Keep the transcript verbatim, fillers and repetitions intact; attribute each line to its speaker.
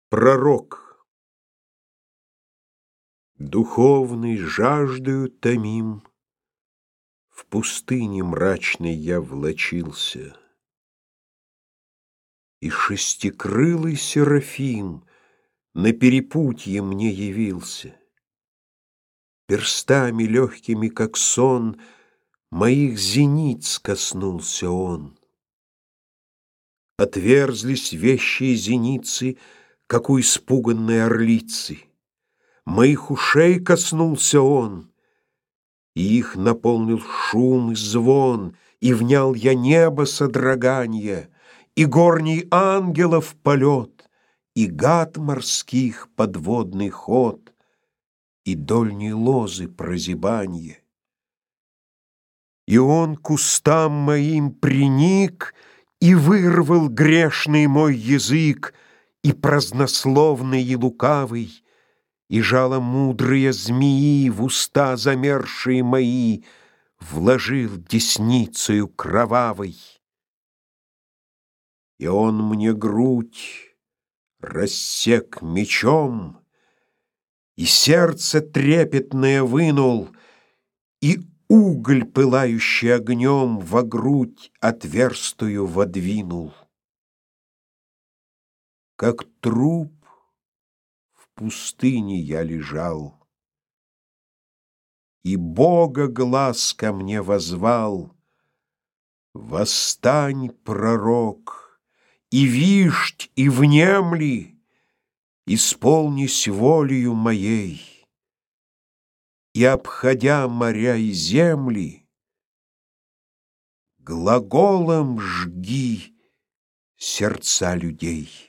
Speaker 1: Пророк. Духовный жаждою томим, в пустыне мрачной я влачился, и шестикрылый серафим на перепутье мне явился. Перстами легкими, как сон, моих зениц коснулся он. Отверзлись вещие зеницы, как у испуганной орлицы. Моих ушей коснулся он, и их наполнил шум и звон, и внял я небо содроганье, и горний ангелов полет, и гад морских подводный ход, и дольней лозы прозябанье. И он к устам моим приник и вырвал грешный мой язык, и празднословный и лукавый, и жало мудрые змеи в уста замерзшие мои вложил десницею кровавой. И он мне грудь рассек мечом, и сердце трепетное вынул, и уголь, пылающий огнем, во грудь отверстую водвинул. Как труп в пустыне я лежал, и Бога глас ко мне возвал: «Восстань, пророк, и виждь, и внемли, исполнись волею моей, и, обходя моря и земли, глаголом жги сердца людей».